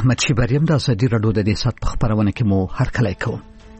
احمد شیبریم د ازادي راډیو د سات په خبرونه کې مو هرکلی کوم.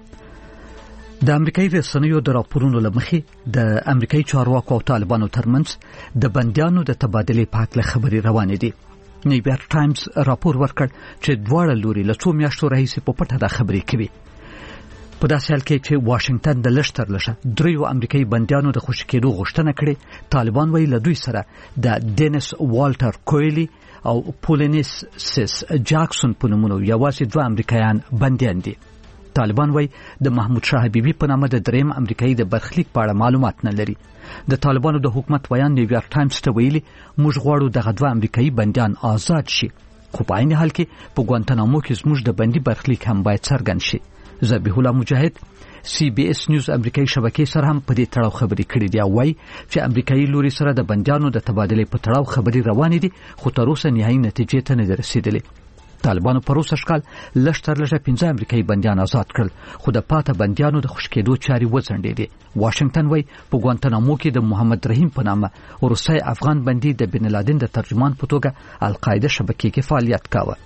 د امریکایي رسنیو د راپورونو لمخې د امریکایي چارواکو او طالبانو ترمنځ د بندیانو د تبادلې په اړه خبرې روانې دي. نیویارک ټایمز راپور ورکړ چې دواړه لوري له څو میاشتو راهیسې په پټه د خبرې کوي. په داسې حال کې چې واشنگټن د لشتر لشه دریو امریکایي بندیانو د خوشی کېدو غوښتنه کړې، طالبان وایي له دوی سره د ډینس والټر کویلی او پولینیس سیس جاکسون په نومونو یوازې دوه امریکایان بندیان دي. طالبان وایي د محمود شاه حبیبي په نامه د دریم امریکایي د برخلیک په اړه معلومات نه لري. د طالبانو د حکومت ویان نیویارک ټایمز ته ویلي موږ غواړو دغه دوه امریکایي بندیان آزاد شي، خو په عین حال کې په ګوانتانامو کې زموږ د بندي برخلیک هم باید څرګند شي. ذبیح الله مجاهد CBS نیوز امریکایي شبکې سره هم په دې تړاو خبرې کړې دي او وايي چې امریکایي لوري سره د بندیانو د تبادلې په تړاو خبرې روانې دي، خو تر اوسه نهایي نتیجې ته نه رسیدلې. طالبانو پروسه شکل لشتر لږه 15 امریکایي بندیان آزاد کړل، خو د پاته بندیانو د خوشکېدو چاري وځنډېدې. واشنگټن وایي په ګوانتانامو کې د محمد رحیم په نامه روسي افغان بندي د بن لادن د ترجمان په توګه القاعده شبکې کې فعالیت کاوه.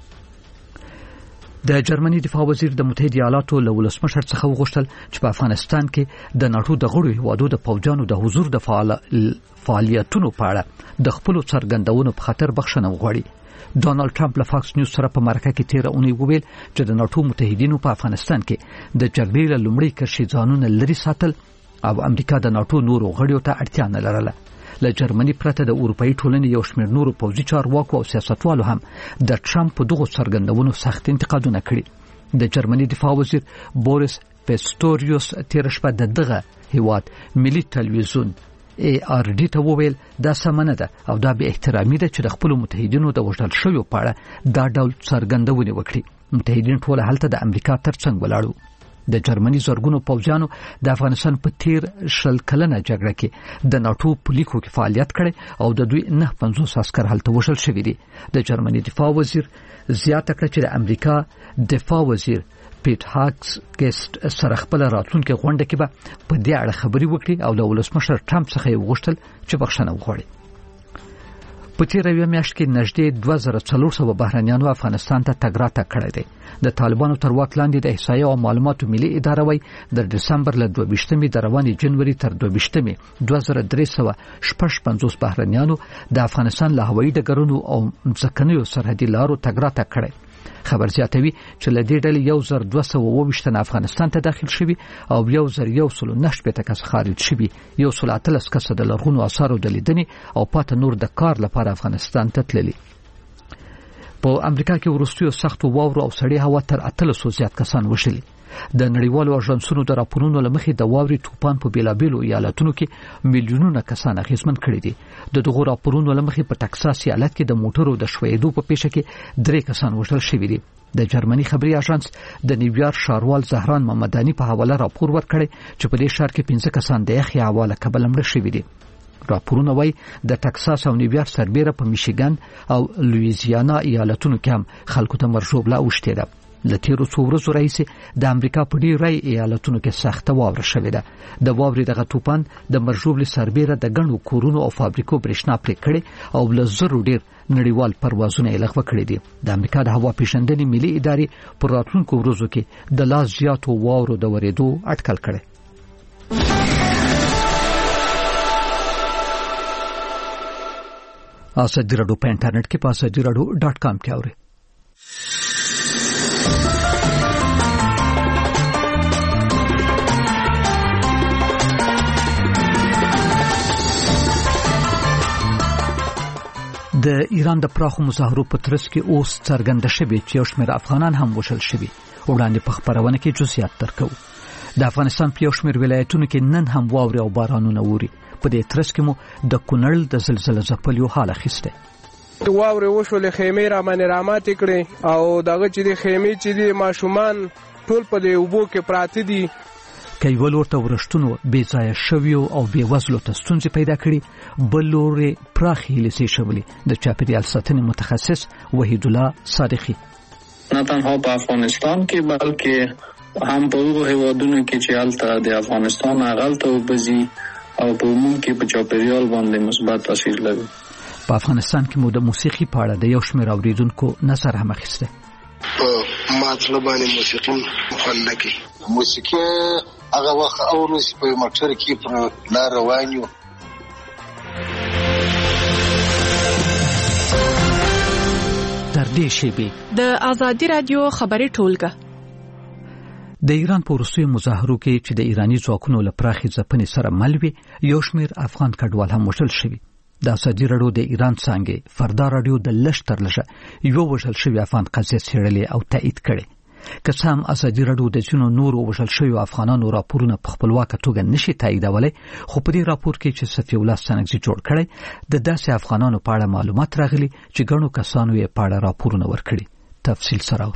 د جرمني دفاع وزیر د متحده ایالاتو له ولسمشر څخه وغوښتل چې په افغانستان کې د ناتو د غړو هیوادو د فوجانو د حضور د فعالیتونو په اړه د خپل څرګندونو په خاطر بخښنه وغواړي. ډونالد ټرمپ له فاکس نیوز سره په مرکه کې 13 اونۍ وویل چې د ناتو متحدینو په افغانستان کې د جګړې له لومړۍ کرښې ځانونه لري ساتل او امریکا د ناتو نورو غړیو ته اړتیا نه لرله. له جرمني پرته د اروپאי ټولنې یو شمېر نورو پوځي چارواکو او سیاستوالو هم د ټرمپ په دغو څرګندونو سخت انتقادونه کړي. د جرمني دفاع وزیر بوریس پیستوریوس تیر شپه دغه هیواد ملي تلویزیون ARD ته وویل دا سمنه ده او دا به احترامي ده چې د خپل متحدینو د وژل شویو په اړه دا ډول څرګندونه وکړي. متحدین ټول هلته د امریکا ترڅنګ ولاړو. د جرمني زورګونو پوځیانو د افغانستان په تیر شل کلنه جګړه کې د ناتو په لیکو کې فعالیت کړي او د دوی 950 عسكر هلته وژل شوي دي. د جرمني دفاع وزیر زیاته کړه چې د امریکا دفاع وزیر پیټ هاکس ګست سره خپل راتلونکي غونډه کې به په دې اړه خبري وکړي او د ولسمشر ټرمپ څخه وغوښتل چې بخښنه وغواړي. په تیر یو میاشت کې نږدې 2400 بهرنیانو افغانستان ته تګ راتګ کړی دی. د طالبانو تر واک لاندې د احصایې او معلوماتو ملي اداره وایي د دسمبر له 22 د روانې جنوري تر 22 2350 بهرنیانو د افغانستان له هوایي ډګرونو او ځمکنیو سرحدي لارو تګ راتګ کړی. خبر زیاتوي چې له دې ډلې 1222 افغانستان ته داخل شوي او 1119 کس خارج شوي، 113 کس د لرغونو آثارو د لیدنې او پاته نور د کار لپاره افغانستان ته تللي. په امریکا کې وروستیو سختو واورو او سړې هوا تر 800 زیات کسان وشلي. د نړیوالو اژانسونو د راپورونو لمخې د واوري طوفان په بیلابیلو ایالتونو کې میلیونونه کسان اغیزمن کړي دي. دغه راپورونو لمخې په ټکساس ایالت کې د موټرو د ښویېدو په پیښه کې 3 کسان وژل شوي دي. د جرمني خبري اژانس د نیویارک ښاروال زهران محمداني په حواله راپور ورکړی چې په دې ښار کې 15 کسان د یخي هوا له کبله مړه شوي دي. راپورونه وایي د ټکساس او نیویارک سربېره په میشیګن او لویزیانا ایالتونو کې هم خلکو ته مرژوبله اوښتې ده. له تیرو څو ورځو راهیسې د امریکا په ډېری ایالتونو کې سخته واوره شوې ده. د واورې دغه طوفان د مرژوبلې سربېره د ګڼو کورونو او فابریکو برېښنا پرې کړې او له زرو ډېر نړیوال پروازونه یې لغوه کړي دي. د امریکا د هوا پیژندنې ملي ادارې پر راتلونکو ورځو کې د لا زیاتو واورو د ورېدو اټکل کړي. ازادي راډیو په انټرنیټ کې په azadiراdio.com کې اورئ. د ایران د پراخو مظاهرو په ترڅ کې اوس څرګنده شوې چې یو شمېر افغانان هم وژل شوي. وړاندې په خبرونه کې جزئیات درکو. د افغانستان په یو شمېر ولایتونو کې نن هم واورې او بارانونه ووري. په دې ترڅ کې مو د کونړ د زلزلې ځپلو حال اخیسته. واورې وشولې، خیمې رامات کړې او دغه چې د خیمې چې د ماشومان ټول په دې اوبو کې پراته دي. کایول ورته ورشتونو بې ځایه شویو او بې وزلو ته ستونزې پیدا کړي. بل لوري پراخې هیلې شولې. د چاپیریال ساتنې متخصص وحید الله صادقي نه تنها په افغانستان کې بلکې هم په هغو هیوادونو کې چې هلته د افغانستان هغلته وبځي او په عموم کې په چاپیریال باندې مثبت تاثیر لري. په افغانستان کې مو د موسیقي په اړه د یو شمېر اوریدونکو نظر هم اخیسته. په ماته باندې موسیقي خوند نه کوي. موسیقي هغه وخت اورو چې په موټر کې پر لار روان یو. تر دې شیبې د آزادي رادیو خبري ټولګه د ایران په وروستیو مظاهرو کې چې د ایرانی ځواکونو له پراخې ځپنې سره مل وي، یو شمېر افغان کډوال هم وژل شوي. د آزادي رادیو د ایران څانګې فردا رادیو د لږ تر لږه یو وژل شوي افغان قضیه څېړلې او تایید کړې. که څه هم آزادي رادیو د ځینو نورو وژل شویو افغانانو راپورونه په خپلواکه توګه نشي تاییدولی، خو په دې راپور کې چې صفي الله ستانکزي جوړ کړی د داسې افغانانو په اړه معلومات راغلي چې ګڼو کسانو یې په اړه راپورونه ورکړي. تفصیل سره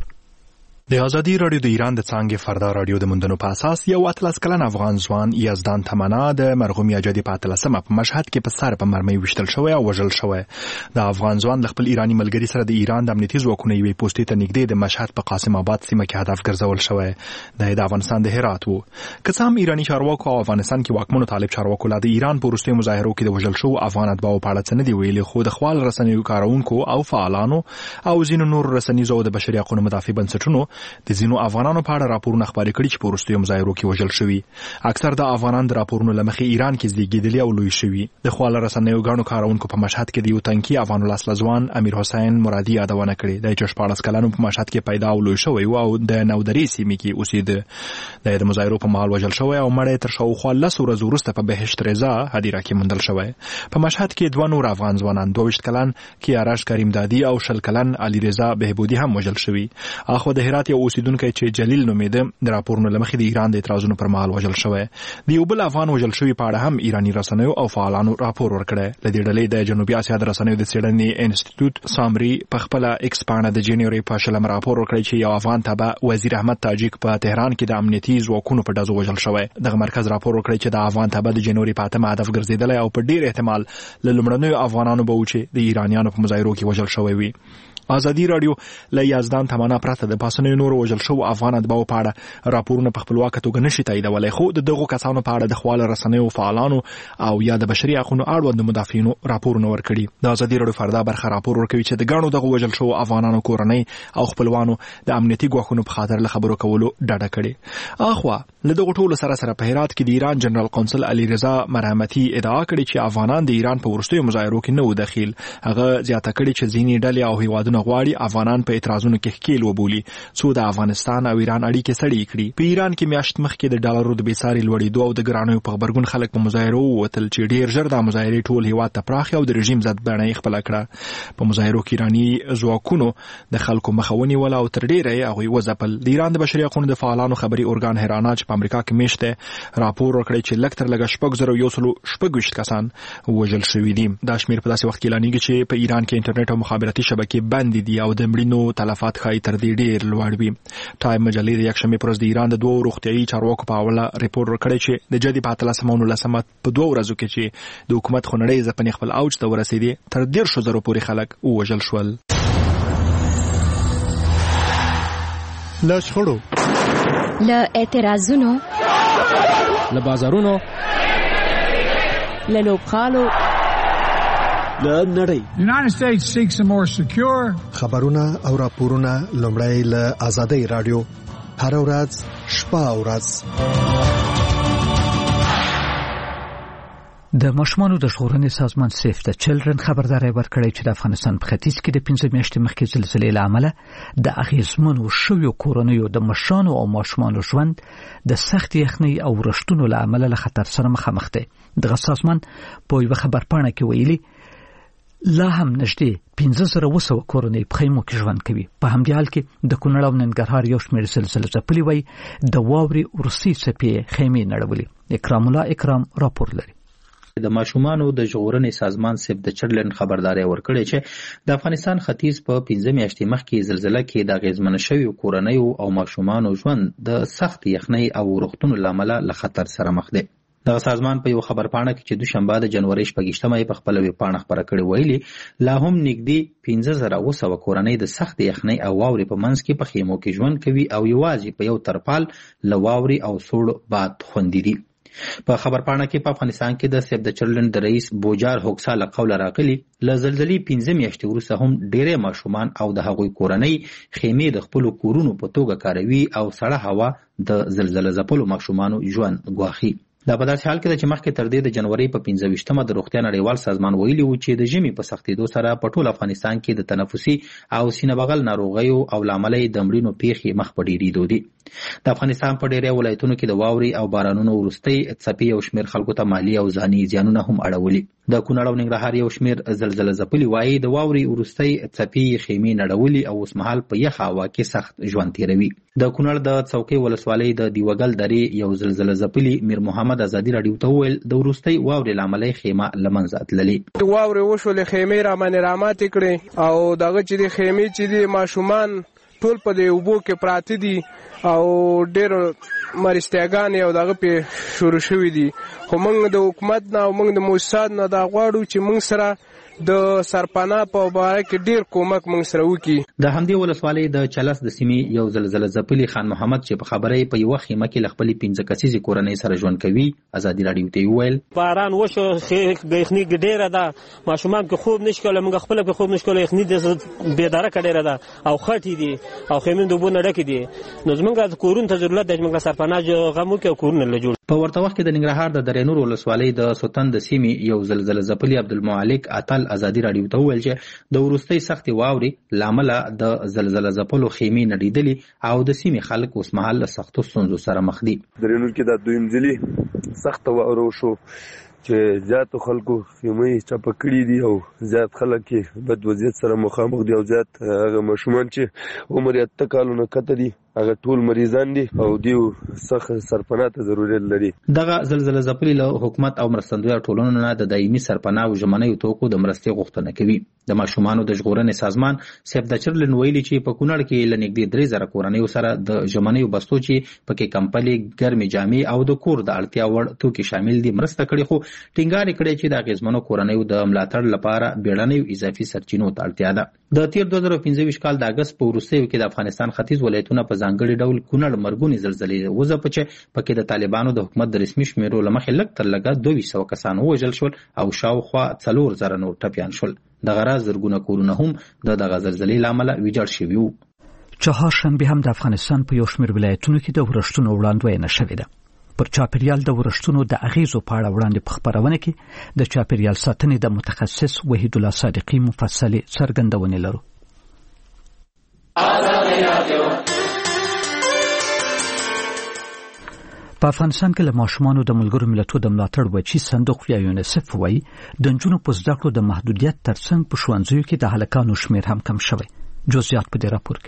د آزادي رادیو د ایران د څانګې فردا رادیو د موندنو په اساس یو 18 کلن افغان ځوان یزدان تمنا د مرحوم یاجدي په 13مه په مشهد کې په سر په مرمۍ وشتل شوی او وژل شوی. د افغان ځوان د خپل ایرانی ملګری سره د ایران د امنیتي ځواکونو یوې پوسټې ته نږدې د مشهد په قاسم آباد سیمه کې هدف ګرځول شوی. د افغانستان د هرات وو. که څه هم ایرانی چارواکو او افغانستان کې واکمنو طالب چارواکو لا د ایران په وروستیو مظاهرو کې د وژل شو افغان اتباعو په اړه څه نه دی ویلي، خو د خپل رسنیو کارونکو او فعالانو او ځینو نور رسنیزو د بشري حقوقو مدافع بنسټونو د ځینو افغانانو په اړه راپورونه خپاره کړي چې په وروستیو مظاهرو کې وژل شوي. اکثر د افغانان د راپورونو لمخې ایران کې زیږیدلي او لوی شوي. د خپل رسنیو غاڼو کارونکو په مشهد کې د یو تنکي افغان ولسمشر امیر حسین مرادي یادونه کړې. د 14 کلنو په مشهد کې پیدا او لوی شوی او د نودري سیمې کې اوسېده. د مظاهرو په مهال وژل شوی او مړی تر شاوخوا 10 ورځې وروسته په بهشت رضا هدیره کې موندل شوی. په مشهد کې دوه نور افغان ځوانان 22 کلن کیارش کریم دادی او 10 کلن علي رضا بهبودي هم وژل شوی. اخو د هرات یو اوسیدونکو چې جلیل نومیده د راپورونو لمخې د ایران د اعتراضونو پر مهال وژل شوی. د یو بل افغان وژل شوی په اړه هم ایرانی رسنیو او فعالانو راپور ورکړی. د دې ډلې د جنوبي اسیا د رسنیو د څېړنې انسټیټیوټ سامري په خپل ایکس باندې د جنوري په شلم راپور ورکړی چې یو افغان تبع وزیر احمد تاجیک په تهران کې د امنیتي ځواکونو په ډزو وژل شوی. دغه مرکز راپور ورکړی چې د افغان تبع د جنوري په 8 هدف ګرځیدلی او په ډیر احتمال له لومړنیو افغانانو به و چې د ایرانیانو په مظاهرو کې وژل شوی وي. آزادي رادیو له یزدان تمنا پرته د پاسنیو نورو وژل شو افغان اتباعو په اړه راپورونه په خپلواکه توګه نشي تاییدولی، خو د دغو کسانو په اړه د خپل رسنیو فعالانو او یا د بشري حقوقو اړوند مدافعینو راپورونه ورکړي. د آزادي رادیو فردا برخه راپور ورکوي چې د ګڼو دغو وژل شو افغانانو کورنۍ او خپلوانو د امنیتي ګواښونو په خاطر له خبرو کولو ډډه کړې. اخوا له دغو ټولو سره په هرات کې د ایران جنرال قونسل علي رضا مرحمتي ادعا کړې چې افغانان د ایران په وروستیو مظاهرو کې نه و دخیل. هغه زیاته کړې چې ځینې ډلې او هیوادونه غواړي افغانان په اعتراضونو کې ښکیل وبولي څو د افغانستان او ایران اړیکې سړې کړي. په ایران کې میاشت مخکې د ډالرو د بیساري لوړېدو او د ګرانیو په خبرګون خلک په مظاهرو ووتل چې ډیر ژر د مظاهرې ټول هیواد ته پراخ او د رژیم ضد بڼه یې خپله کړه. په مظاهرو کې ایراني ځواکونو د خلکو مخه ونیوله او تر ډیره یې هغوی وځپل. د ایران د بشري حقوقو د فعالانو خبري ارګان هرانا چې په امریکا کې میشته راپور ورکړی چې لږ تر لږه 6126 کسان وژل شوي دي. دا شمیر په داسې وخت کې اعلانېږي چې په ایران کې انټرنیټ او مخابراتي شبکې بندې دي او د مړینو تلفات ښایي تر دې ډېر لوړ وي. ټایم مجلې د یکشنبې په ورځ د ایران د 2 روغتیایي چارواکو په حواله ریپورټ ورکړی چې د جدي په 13 او 19 په 2 ورځو کې چې د حکومت خونړۍ ځپنې خپل اوج ته ورسېدې تر 100,000 پورې خلک ووژل شول. له شخړو، له اعتراضونو، له بازارونو، له لوبغالو، له نړۍ. United States seeks a more secure. خبرونه او راپورونه لومړی له آزادۍ رادیو هر ورځ شپه او ورځ. د ماشومانو د ژغورنې سازمان سیف د چلډرن خبرداری ورکړی چې د افغانستان په ختیځ کې د 15 میاشتې مخکې زلزلې له امله د اغیزمنو شویو کورنیو د مشرانو او ماشومانو ژوند د سخت یخنۍ او رشتونو له امله له خطر سره مخامخ دی. دغه سازمان په یوه خبرپاڼه کې ویلي لا هم نږدې 15,200 کورنۍ په خیمو کې ژوند کوي. په همدې حال کې د کونړ او ننګرهار یو شمېر زلزله ځپلي وای د واورې وروستۍ څپې خیمې نړولي. اکرام الله اکرام راپور لري. د ماشومانو د ژغورنې سازمان سیف د چلډرن خبرداری ورکړی چې د افغانستان ختیځ په 15 میاشتې مخکې زلزله کې د اغیزمن شویو کورنیو او ماشومانو ژوند د سخت یخنۍ او روغتونو له امله له خطر سره مخ دی. دغه سازمان په یو خبرپاڼه کې چې دوشنبه د جنوري 28 په خپل ویبپاڼه خبره کړې ویلي لا هم نږدې 15,200 کورنۍ د سخت یخنۍ او واورې په منځ کې په خیمو کې ژوند کوي او یوازې په یو ترپال له واورې او سوړ باد خوندي دي. په خبرپاڼه کې په افغانستان کې د سیف د چرلند د رئیس بوجار هوکسا له قوله راغلي له زلزلې 15 میاشتې وروسته هم ډېری ماشومان او د هغوی کورنۍ خیمې د خپلو کورونو په توګه کاروي او سړه هوا د زلزله ځپلو ماشومانو ژوند ګواښي. دا په داسې حال کې ده چې مخکې تر دې د جنوري په 15مه د روغتیا نړیوال سازمان ویلي و چې د ژمي په سختېدو سره په ټول افغانستان کې د تنفسي او سینه بغل ناروغیو او له امله یې د مړینو پیښې مخ په ډېرېدو دي. د افغانستان په ډېری ولایتونو کې د واورې او بارانونو وروستۍ څپې یو شمېر خلکو ته مالي او ځاني زیانونه هم اړولي. د کونړ او ننګرهار یو شمېر زلزله ځپلي وایي د واورې وروستۍ څپې خیمې نړولي او اوسمهال په یخه هوا کې سخت ژوند تېروي. د کونړ د څوکۍ ولسوالۍ د دیوګل درې یو زلزله ځپلي میر محمد ازادي راډیو ته وویل د وروستۍ واورې له امله خیمه له منځه تللې. واورې وشولې خیمې راماتې کړې او دغه چې د خیمې چې د ماشومان ټول په دې اوبو کې پراته دي او ډېر مرستیاګانې او دغه پې شروع شوي دي. خو موږ د حکومت نه او موږ د مؤسسات نه دا غواړو چې موږ سره د سرپناه په باره کې ډېر کومک موږ سره وکړي. د همدې ولسوالۍ د چلس د سیمې یو زلزله ځپلي خان محمد چې په خبره یې په یوه خیمه کې له خپلې 15 کسیزې کورنۍ سره ژوند کوي ازادي راډیو ته وویل باران وشو یخني ډېره ده ماشومان کې خوب نشي کولی موږ خپله کې خوب نشي کولی یخني بېدارکه ډېره ده او خټې دي او خیمې د اوبو نه ډکې دي نو زموږ کورونو ته ضرورت دی چې موږ سرپناه غم وکړو او کورونه له جوړ. په ورته وخت کې د ننګرهار د درې نور ولسوالۍ د سوتن د سیمې یو زلزله ځپلي عبدالمالک اتل ازادي راډیو ته وویل چې د وروستۍ سختې واورې له امله د زلزله ځپلو خیمې نړېدلې او د سیمې خلک اوسمهال له سختو ستونزو سره مخ دي. درې نور کې د دویم ځلې سخته واوره وشو چې زیاتو خلکو خیمې چپه کړي دي او زیات خلک یې بد وضعیت سره مخامخ دي او زیات هغه ماشومان چې عمر یې 8 کالونه کته دي هغه ټول مریضان دي او دیو سخت سرپناه ته ضرورت لري. دغه زلزله ځپلي له حکومت او مرستندویه ټولنو نه د دایمي سرپناه او ژمنیو توکو د مرستې غوښتنه کوي. د ماشومانو د ژغورنې سازمان سیف د چرلند ویلي چې په کونړ کې له نږدې 3000 کورنیو سره د ژمنیو بستو چې پکې کمپلې ګرمې جامې او د کور د اړتیا وړ توکي شامل دي مرسته کړي خو ټینګار کړي چې د اغیزمنو کورنیو د ملاتړ لپاره بیړنیو اضافي سرچینو ته اړتیا ده. د تیر 2015 کال د اگست په وروستیو کې د افغانستان ختیځ ولایتونه په ځانګړي ډول کونړ مرګونې زلزلې وځپه چې پکې د طالبانو د حکومت د رسمي شمیرو له مخې لږ تر لږه 200 کسان ووژل شول او شاوخوا 4000 نور ټپیان شول. دغه راز زرګونه کورونه هم د دغه زلزلې له امله ویجاړ شوي وو. چهارشنبه هم د افغانستان په یو شمېر ولایتونو کې د ورښتونو وړاندوینه شوې ده. پر چاپیریال د ورښتونو د اغیزو په اړه وړاندې په خبرونه کې د چاپیریال ساتنې د متخصص وحید الله صادقي مفصلې څرګندونې لرو. په افغانستان کې له ماشومانو د ملګرو ملتونو د ملاتړ وچی صندوق یا یونیسف وایي د نجونو په زده کړو د محدودیت ترڅنګ په ښوونځیو کې د هلکانو شمیر هم کم شوی. جزئیات په دې راپور کې.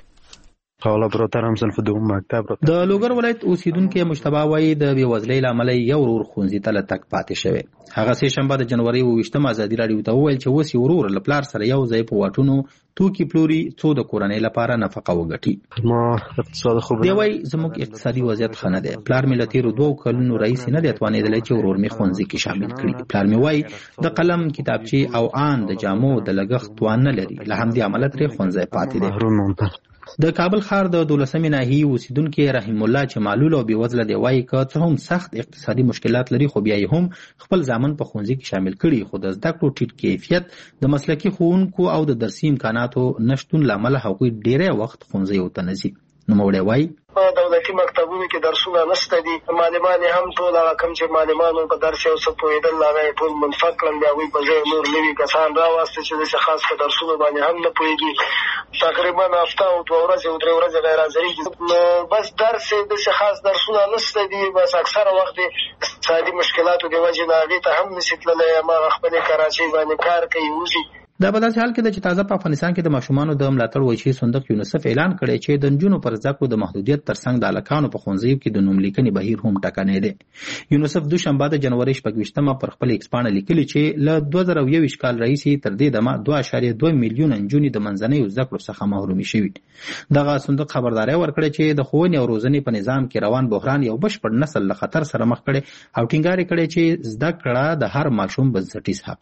د لوګر ولایت اوسیدونکو مجتبی وایي د بېوزلۍ له امله یو ورور ښوونځي ته له تګ پاتې شوی. هغه سه شنبه د جنوري 28 ازادي راډیو ته وویل چې اوس یې ورور له پلار سره یو ځای په واټونو توکي پلوري څو د کورنۍ لپاره نفقه وګټي. ما اقتصاد خوب دی وایي زموږ اقتصادي وضعیت ښه نه دی. پلار مې له تیرو 2 کلونو راهیسې نه دی توانېدلی چې ورور مې ښوونځي کې شامل کړي. پلار مې وایي د قلم کتابچې او آن د جامو د لګښت توان نه لري له همدې امله ترې ښوونځی پاتې دی. د کابل ښار د 12مې ناحیې اوسیدونکي رحیم الله چې معلول او بېوزله دی وایي که څه هم سخت اقتصادي مشکلات لري خو بیا یې هم خپل زامن په ښوونځي کې شامل کړي خو د زده کړو ټیټ کیفیت د مسلکي ښوونکو او د درسي امکاناتو نشتون له امله هغوی ډېری وخت ښوونځیو ته نه ځي. نوموړی وایي په دولتي مکتبونو کې درسونه نشته دي. معلمان هم ټول هغه کوم چې معلمانو په درس یو څه پوهېدل هغه یې ټول منفق کړل. د هغوی په ځای نور نوي کسان راواستل چې داسې خاص په درسونو باندې هم نه پوهېږي. تقریبا هفته او 2 ورځې او 3 ورځې غیر حاضرېږي. نو بس درس یې داسې خاص درسونه نشته دي. بس اکثره وخت د اقتصادي مشکلاتو د وجې نه هغې ته هم نشي تللی. هماغه خپلې کراچۍ باندې کار کوي وځي. دا په داسې حال کې ده چې تازه په افغانستان کې د ماشومانو د ملاتړ وچی صندوق یونیسف اعلان کړی چې د نجونو پر زده کړو د محدودیت ترڅنګ د هلکانو په ښوونځیو کې د نوملیکنې بهیر هم ټکنی دی. یونیسف دوشنبه د جنوري 26 پر خپل ایکس پاڼه لیکلي چې له 2021 کال راهیسې تر دې دمه 2.2 میلیونه نجونې د منځنیو زده کړو څخه محرومې شوي. دغه صندوق خبرداری ورکړی چې د ښوونې او روزنې په نظام کې روان بحران یو بشپړ نسل له خطر سره مخ کړي او ټینګار کړی چې زده کړه د هر ماشوم بنسټیز حق دی.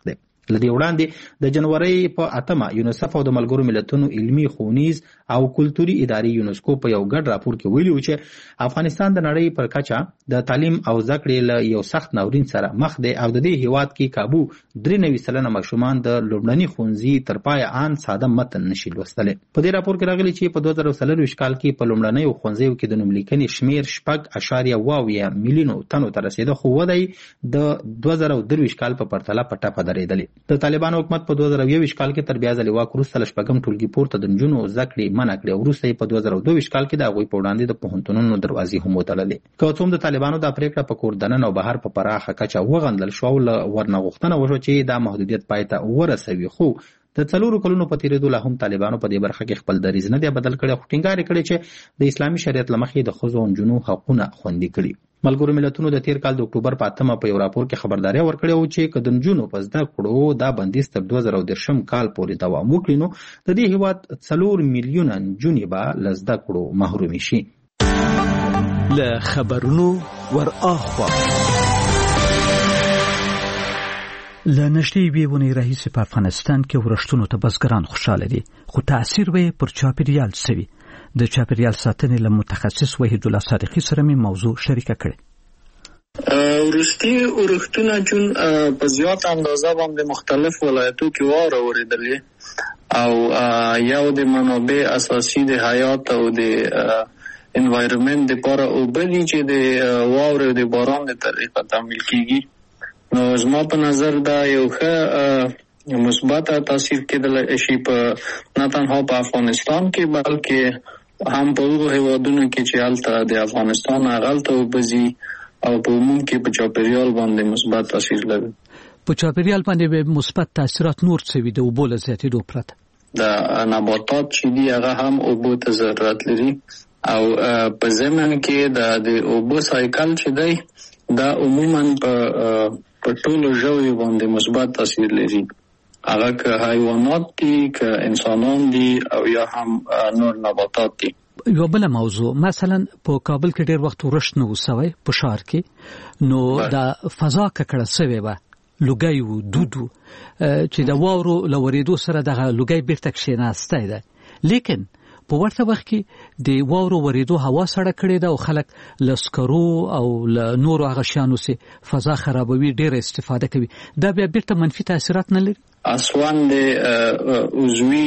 لدې وړاندې د جنوري په 8 یونیسف او د ملګرو ملتونو علمي ښوونیز او کلتوري ادارې یونسکو په یو ګډ راپور کې ویلي و چې افغانستان د نړۍ پر کچه د تعلیم او زده کړې له یو سخت ناورین سره مخ دی او د دې هیواد کې کابو 93% ماشومان د لومړني ښوونځي تر پایه ان ساده متن نشي لوستلی. په دې راپور کې راغلي چې په 2024 کال کې په لومړنۍ ښوونځیو کې د نوم لیکنې شمیر 6.2 میلیونو تنو ته رسیده، خو ودی د 2023 کال په پرتله په ټپه درېدلی. د طالبانو حکومت په 2021 کال کې تر بیا ځلې واک وروسته له شپږم ټولګي پورته د نجونو زده کړې منع کړې او وروسته یې په 2022 کال کې د هغوی په وړاندې د پوهنتونونو دروازې هم وتړلې. که څه هم د طالبانو دا پرېکړه په کور دننه او بهر په پراخه کچه وغندل شوه او له ورنه غوښتنه وشوه چې دا محدودیت پای ته ورسوي، خو د 4 کلونو په تیریدو لا هم طالبانو په دې برخه کې خپل دریځ نه دی بدل کړی، خو ټینګار کړی چې د اسلامي شریعت له مخې د ښځو او نجونو حقونه خوندي کړي. ملګرو ملتونو د تیر کال د اکتوبر په 8 په یو راپور کې خبرداري ورکړې و چې که د نجونو په زده کړو دا بندیز تر 2013 کال پورې دوام وکړي نو د دې هیواد 4 میلیونه نجونې به له زده کړو محرومې شي. له خبرونو ور اخوا لنشتی بیونی رئیس په افغانستان کې ورشتونو ته بزګران خوشاله دي، خو تاثیر به پر چاپیریال سوي. د چاپیریال ساتنې له متخصص وحید الله صادقی سره می موضوع شریکه کړې. ورستي ورښتونه چون په زیات اندازه باندې مختلف ولایتو کې واره اوریدلې او یو د منابع اساسي د حیات او د انوایرنمنت لپاره او بلی چې د واورې او د باران د طریقه تعمیل کیږي. نو زما په نظر دا یو ښه مثبت تاثیر کېدلی شي په نه تنها په افغانستان کې بلکې هم په هغو هیوادونو کې چې هلته د افغانستان هغلته وبځي او په عموم کې په چاپیریال باندې مثبت تاثیر لري. په چاپیریال باندې به مثبت تاثیرات نور څه وي د اوبو له زیاتېدو پرته؟ د نباتات چې دي هغه هم اوبو ته ضرورت لري او په ضمن کې د اوبو سایکل چې دی دا عموما په ټولو ژویو باندې مثبت تاثیر لري، هغه که حیوانات دي که انسانان دي او یا هم نور نباتات دي. یو بل موضوع مثلا په کابل کې ډېر وخت ورشت نه وسوي په ښار کې، نو د فضا ککړه سوي و لوګي و دودو چې د واورو لوریدو سره د لوګي بیرته کښیناسته ده، لیکن په ورته وخت کې د واورو وریدو هوا سړه کړې ده او خلک لسکرو او نورو هغه شیانو سي فضا خرابوي، ډېر استفاده کوي. دا بیا بیرته منفي تاثیرات نه لري؟ اسوان د عضوي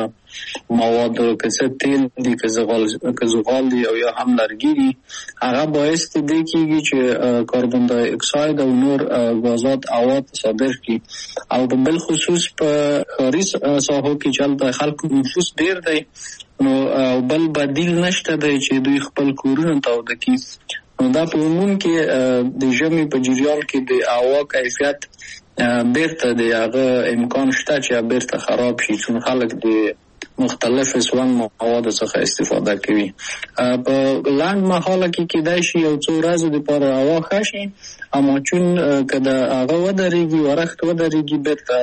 مواد که څه تیل دي که زغال دي او یا هم لرګي دي هغه باعث دي کېږي چې کاربن دای اکساید او نور غازات هوا ته صادر کړي او په بل خصوص په ښاري ساحو کې چې هلته خلکو نفوس ډېر دی نو بل بدیل نشته دی چې دوی خپل کورونه تاوده کړي. نو دا په عموم کې د ژمي په جریان کې د هوا کیفیت بیرته د هغه امکان شته چې بیرته خراب شي چون خلک د مختلف سوان مواد څخه استفاده کوي. په لاند محاله کې کېدای شي یو څو ورځې لپاره هوا ښه شي اما چون که د هغه ودرېږي ورښت ودرېږي بیرته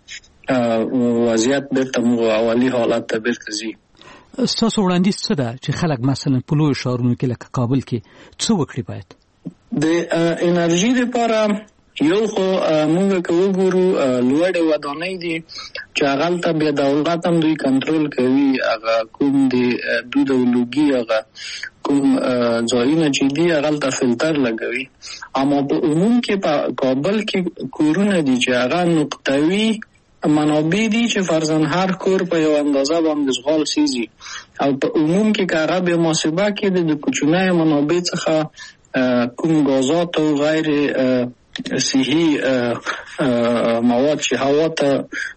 هماغه وضعیت بیرته موږ اولي حالت ته بیرته ځي. ستاسو وړاندیز څه ده چې خلک مثلا په لویو ښارونو کې لکه کابل کې څه وکړي باید؟ د انرژي لپاره یو خو موږ که وګورو لوړې ودانۍ دي چې هغلته بیا دولت هم دوی کنټرول کوي، هغه کوم د دود او لوګي هغه کوم ځایونه چې دي هغلته فلټر لګوي. اما په عموم کې په کابل کې کورونه دي چې هغه نقطوي منابع دي چې فرضاً هر کور په یو اندازه باندې زغال سیزي او په عموم کې که هغه بیا محاسبه کې د کوچنیو منابع څخه کوم غازات او غیر صحي مواد چې هوا ته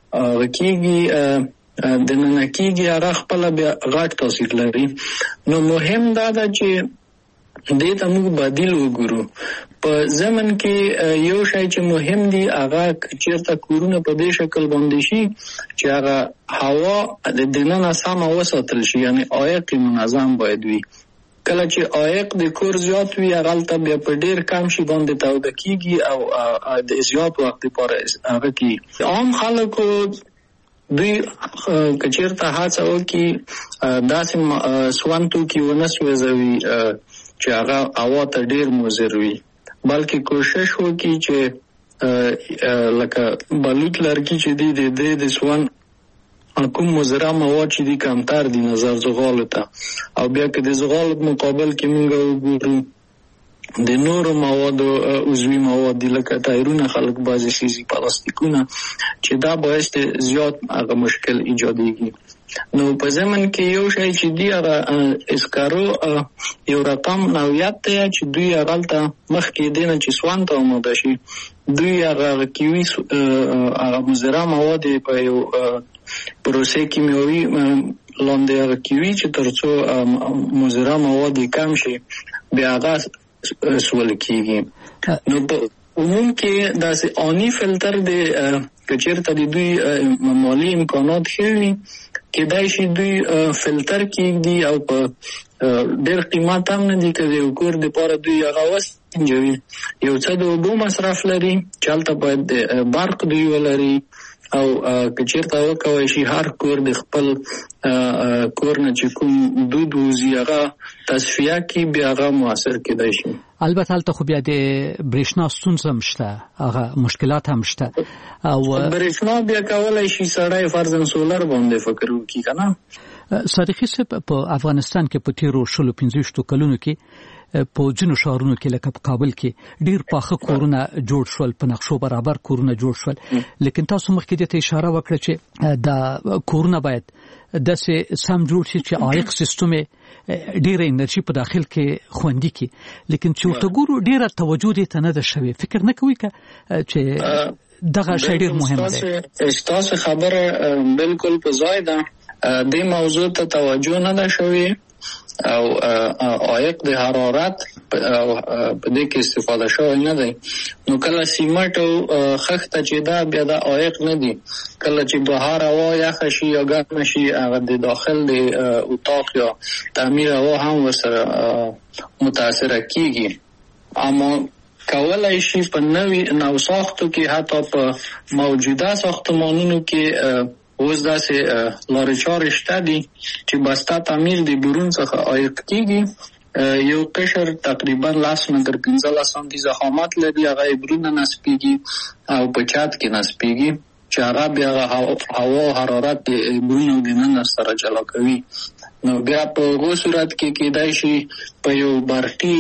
کېږي دننه کېږي هغه خپله بیا غټ تاثیر لري. نو مهم دا ده چې دې ته موږ بدیل وګورو. په ضمن کې یو شی چې مهم دی هغه چېرته کورونه په دې شکل باندې شي چې هغه هوا د دننه سمه وساتل شي، یعنی عایق منظم باید وي. کله چې عایق د کور زیات وي هغلته بیا په ډېر کم شي باندې توده کېږي او د زیات وخت لپاره هغه کېږي. عام خلکو دوی که چېرته هڅه وکړي داسې سون توکي ونه سوځوي چې هغه هوا ته ډېر مضر وي، بلکې کوشش وکړي چې لکه بلوط لرګي چې دی د سوان کوم مضره مواد چې دي کمتر دي نظر زغالو ته، او بیا که د زغالو مقابل کې موږ وګورو د نورو موادو عضوي مواد دي لکه ټایرونه، خلک بعضې شیزي پلاستیکونه چې دا باعث زیات هغه مشکل ایجادېږي. نو په ضمن کې یو شی چې دی هغه اسکارو یو رقم نوعیت دی چې دوی هغلته مخکې دی نه چې سوان ته آماده شي، دوی هغه کیوي هغه مضره مواد په یو پروسې کیمیاوي لاندې هغه کیوي چې تر څو مضره مواد کم شي بیا هغه سول کیږي. نو په عموم کې داسې آني فلټر دی که چېرته د دوی مالي امکانات ښه وي کېدای شي دوی فلټر کېږدي او په ډېر قیمت هم نه دي که د یو کور دپاره دوی هغه وسنجوي. یو څه د اوبو مصرف لري چې هلته باید برق دوی ولري، او که چېرته وکولی شي هر کور د خپل کور نه چې کوم دود وځي هغه تصفیه کړي بیا هغه مؤثر کېدای شي. البته هلته خو بیا د برېښنا ستونزه هم شته، هغه مشکلات هم شته. او برېښنا بیا کولی شي سړی فرضاً سولر باندې فکر وکړي که نه. صادقي صاحب په افغانستان کې په تېرو 25 کلونو کې په ځینو ښارونو کې لکه په کابل کې ډېر پاخه کورونه جوړ شول، په نقشو برابر کورونه جوړ شول، لیکن تاسو مخکې دې ته اشاره وکړه چې دا کورونه باید داسې سم جوړ شي چې عایق سیستم ډېره انرژي په داخل کې خوندي کړي، لیکن چې ورته ګورو ډېره توجه دې ته نه ده شوې. فکر نه کوئ چې دغه شی ډېر مهمه دی؟ ستاسو خبره بالکل په ځای ده. دې موضوع ته توجه نه ده شوې او عایق د حرارت په دې کې استفاده شوی نه دی. نو کله سیمټ او خښته چې دا بیا د عایق نه دي، کله چې بهر هوا یخه شي یا ګرمه شي هغه د داخل د اتاق یا تعمیر هوا هم ورسره متاثره کیږي. اما کولای شي په نو ساختو کې حتی په موجوده ساختمانونو کې اوس داسې لارې چارې شته دي چې بسته تعمیر د برون څخه عایق کېږي. یو قشر تقریبا 10 متر 15 سانتي ضخامت لري، هغه برونه نصبېږي او په چت کې نصبېږي چې هغه بیا هوا حرارت د برونو د ننه سره جلا کوي. نو بیا په هغو صورت کې کېدای شي په یو برقي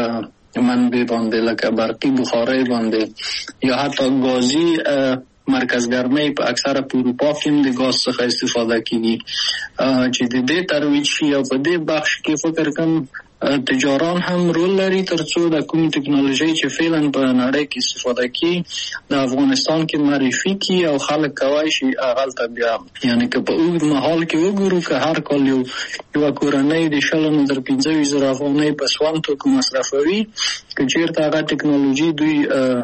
منبع باندې لکه برقي بخارۍ باندې یا حتی ګازي مرکز ګرمۍ په اکثره په اروپا کې هم د ګاز څخه استفاده کیږي چې د دې ترویج شي. او په دې بخش کې فکر کوم تجاران هم رول لري ترڅو د کوم ټکنالوژي چې فعلا په نړۍ کې استفاده کی د افغانستان کې معرفي کی او خلک کوي شي هغه بیا یعنی که په اوږد مهال کې وګورو که هر کال یو کورنۍ د 15,000 افغانۍ په سوان توکو مصرفوي، که چیرته هغه ټکنالوژي دوی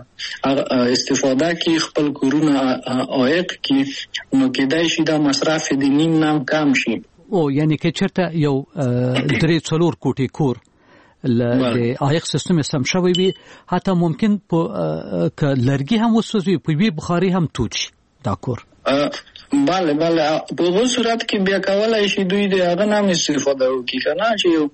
استفاده کی خپل کورونه عایق کی نو کېدای شي دا مصرف د نیم نام کم شي. او یعنی که چرته یو 3-4 کوټې کور د عایق سیستم سم شوی وي، حتی ممکن په لرګي هم وسوځي، په وی بخاري هم توچ دا کور. بله په هغه صورت کې بیا کولای شي دوی د هغه نام استفاده وکړي کنه چې یو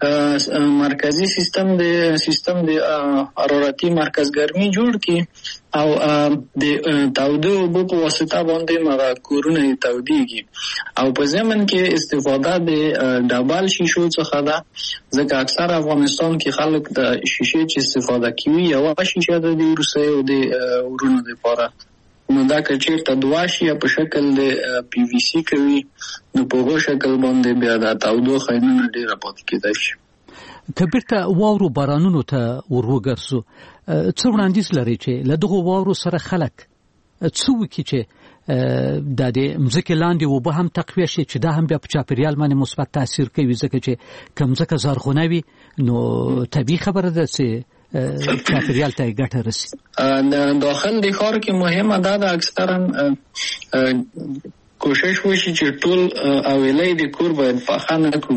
مرکزی سیستم د حرارتي مرکز ګرمي جوړ کړي او د تودو اوبو په واسطه باندې مغه کورونه توديږي او په ضمن کې استفاده د ډبل شیشو څخه ده، ځکه اکثر افغانستان کې خلک د شیشې چې استفاده کوي یو شیشه د روسي او د ورونو لپاره، نو دا که چیرته دوا شي په شکل د پی وی سی کوي نو په هغه شکل باندې بیا د تودوخه نه ډیره پاتې کېدای شي. کبیرته واورو بارانونو ته وروګرځو، څو وړاندیز لري چې له دغه واورو سره خلک څو کې چې د مځکې لاندې وبه هم تقویه شي چې دا هم بیا په چاپیریال باندې مثبت تاثیر کوي، ځکه چې کوم ځکه زرغونه وي نو طبیعي خبره ده چې چاپیریال ته ګټه رسي. داخل د ښار کې مهمه ده اکثرا کوشش وشي چې ټول اویلې د کور باید پاخه نه کوو،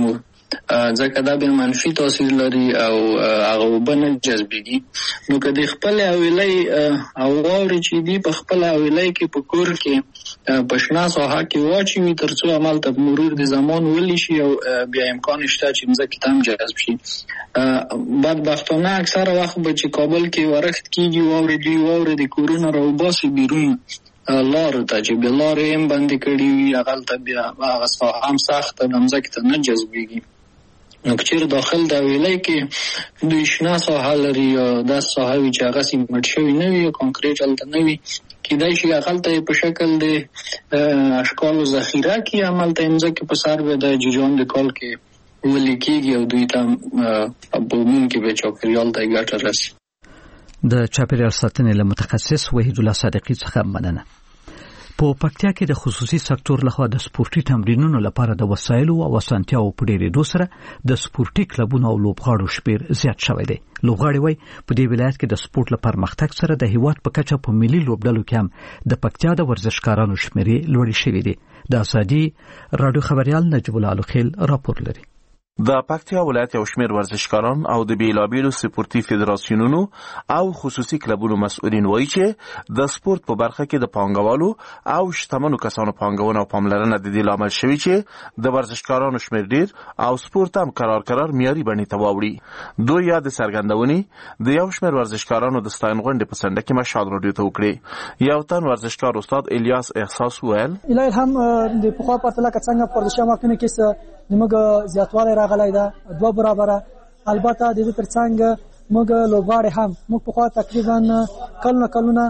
ځکه دا به منفي تاثیر لري او هغه وبنه جذبېږي. نو که د خپل حویلۍ او واورې چې دي په خپل حویلۍ کې په کور کې په شنه ساحه کې واچوي تر څو همالته مرور د زمان ولی شي او بیا امکان شته چې مځکې ته هم جذب شي. بدبختانه اکثره وخت به چې کابل کې ورښت کېږي واورې د کورونو راوباسي بیرون لارو ته چې بیا لارې هم بندې کړي وي هغلته بیا هغه ساحه هم سخته د مځکې ته نه جذبېږي. نو که چېرې داخل د حویلۍ کې دوی شنه ساحه لري یا داسې ساحه وي چې هغه سیمټ شوي نه وي یا کانکریټ هلته نه وي کیدای شي هغلته یې په شکل د اشکالو ذخیره کړي همالته یې مځکې په سر به د جوجان د کال کې ولې کېږي او دوی ته په عموم کې به چاپېریال ته یې ګټه رسي. د چاپېریال ساتنې له متخصص وحید الله صادقي څخه مننه. په پکتیا کې د خصوصي سکتور لخوا د سپورتي تمرینونو لپاره د وسایلو او اسانتیاو په ډېرېدو سره د سپورتي کلبونو او لوبغاړو شمېر زیات شوی دی. لوبغاړي وایي په دې ولایت کې د سپورت له پرمختګ سره د هیواد په کچه په ملي لوبډلو کې هم د پکتیا د ورزشکارانو شمېر لوړې شوې دي. د ازادي راډیو خبريال نجیب الله الخیل راپور لري. د پکتیا ولایت یو شمېر ورزشکاران او د بیلابیلو سپورتي فدراسیونونو او خصوصي کلبونو مسؤلین وایي چې د سپورت په برخه کې د پانګوالو او شتمنو کسانو پانګونه او پاملرنه د دې لامل شوی چې د ورزشکارانو شمېر ډیر او سپورت هم قرار معیاري بڼې ته واوړي. دوی یاد څرګندونې د یو شمېر ورزشکارانو د ستاین غونډې په څنډه کې مشال راډیو ته وکړې. یو تن ورزشکار استاد الیاس احساس ویل الهی هم د پخوا پرتله څنګه ورزش ماکنه کې موږ زیاتوالی راغلی ده 2 برابره. البته د دې ترڅنګ موږ لوبغاړي هم موږ په خوا تقریبا کلونه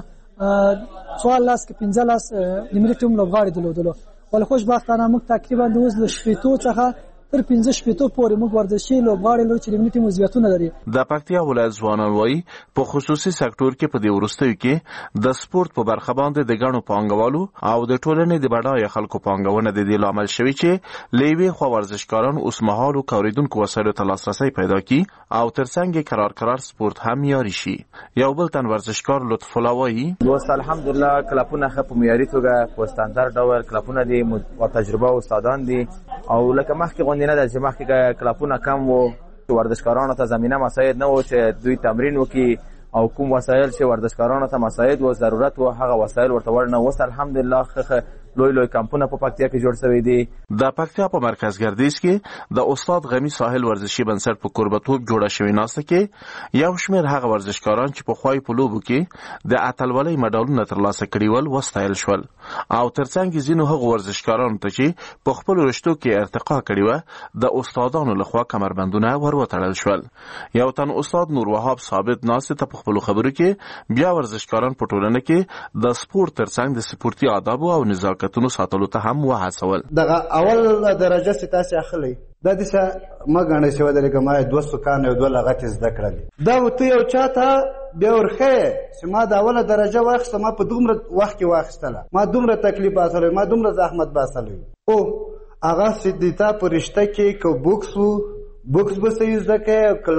14 کې 15 د ملي ټیم لوبغاړي درلودلو ول خوشبختانه موږ تقریبا د وزن شپېتو څخه تر 15 شپېتو پورې موږ ورزشي لوبغاړي لرو چې د ملي ټیم عضویتونه لري. د پکتیا ولایت ځوانان وایي په خصوصي سکتور کې په دې وروستیو کې د سپورت په برخه باندې د ګڼو پانګوالو او د ټولنې د بډایه خلکو پانګونه د دې لامل شوی چې لیوي خو ورزشکاران اوس مهال او کوریدونکو وسایلو ته لاسرسي پیدا کړي او ترڅنګ قرار سپورت هم معیاري شي. یو بل تن ورزشکار لطف الله وایي دوست الحمدلله کلپونه خپ معیاري توګه په ستاندار ډول کلپونه دي او تجربه استادان دي او لکه مخکې نه د جمع کې کلپونه کم وو ورزشکارانو ته زمينه مساعد نه و چې دوی تمرین وکړي او کوم وسایل چې ورزشکارانو ته مساعد و ضرورت و هغه وسایل ورته ورنه وس الحمدلله لوی کمپونه په پکتیا کې جوړ شوی دي. د پکتیا په مرکز ګردیز کې د استاد غمی ساحل ورزشي بنسټ په قربتوب جوړه شوی ناسته کې یو شمېر هغه ورزشکاران چې په خوای په لوبو کې د اتلولۍ مډالونه ترلاسه کړي ول وستایل شول او ترڅنګ ځینو هغه ورزشکارانو ته چې په خپل رشتو کې ارتقا کړي و د استادانو لخوا کمربندونه وروتړل شول. یو تن استاد نور وهاب ثابت ناسته ته په خپل خبرو کې بیا ورزشکاران په ټولنه کې د سپورت ترڅنګ د سپورتي آداب او نظام کتونو ساتلو ته هم وهڅول. دغه اول درجه ستاسو اخلي د دې څه مګنه شو درګه ما 200 کان او 2 لغت زده کړل دا وته یو چاته به ورخه چې ما د اوله درجه واخسته ما په دومره وخت کې واخستله ما دومره تکلیفات لري ما دومره زحمت باسلې او هغه سیدتا پرشته کې کو بوکس به سې زده کې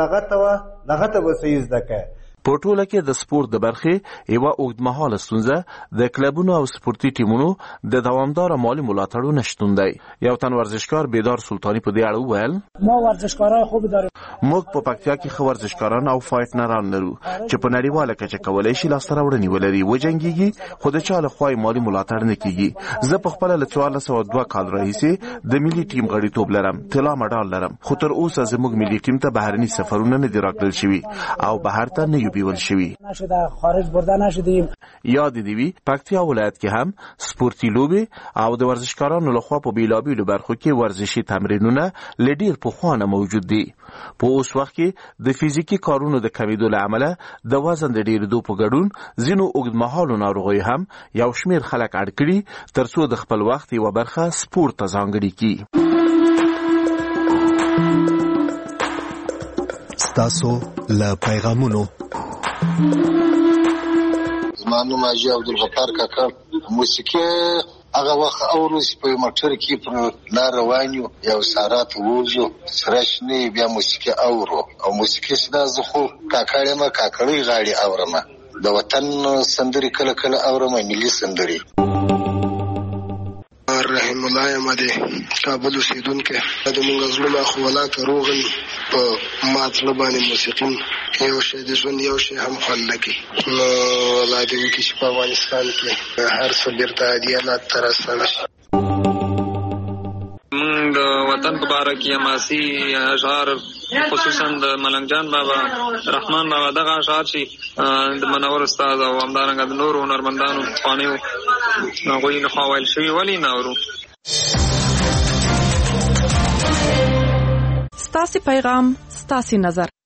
لغت به سې زده کې. په ټوله کې د سپورت د برخې یوه اوږدمهاله ستونزه د کلبونو او سپورتي ټیمونو د دوامداره مالي ملاتړو نشتون دی. یو تن ورزشکار بیدار سلطانی په دې اړه وویل ما ورزشکاران خوب دارم موږ په پکتیا کې ښه ورزشکاران او فایټنران لرو چې په نړیواله کچه کولی شي لاسته راوړنې ولري وجنګېږي خو د چا له خوا یې مالي ملاتړ نه کېږي. زه په خپله له 1402 کال راهیسې د ملي ټیم غړیتوب لرم طلا مډال لرم خو تر اوسه زموږ ملي ټیم ته بهرني سفرونه نه دي راکړل شوي او بهر ته نه بیول شوی خارج برده نشدیم. یاد دی وی پکتیا ولایت کې هم سپورتي لوبي او د ورزشکارانو لخوا په بیلابیلو برخو کې ورزشي تمرینونه لډیر په خوانه موجود دي. په اوس وخت کې د فزیکی کارونو د کمیدو له امله د وزن د ډیرېدو په ګډون ځینو اوږدمهالو ناروغۍ هم یو شمېر خلک اړ کړي ترڅو د خپل وخت یوه برخه سپورت ته ځانګړې کړي. ستاسو له پیغامونو زما نوم حاجي عبدالغفار کاکا موسیقي هغه وخت اورو چې په موټر کې په لار روان یو یو ساره ته وځو سره شنې بیا موسیقي اورو او موسیقي سره زه خو کاکړې ما کاکړې غاړي اورم د وطن سندري کله کله اورم ملي سندري رحیم الله یم د کابل اوسیدونکی د مونږ زړونه خو ولاکه روغن په ما زړه باندې موسیقي یو شی د ژوند یو شی هم خوند نه کوي نو الله دې وکړي چې په افغانستان کې هر څه بیرته عادي حالات ته راستانه شي. موږ د وطن په باره کې حماسي اشعار خصوصا د ملنګ جان بابا رحمان بابا دغه اشعار چې د منور استاد او همدارنګه د نورو هنرمندانو پخوانیو هغوی لخوا ویل شوي ولې نه اورو. ستاسې پیغام ستاسې نظر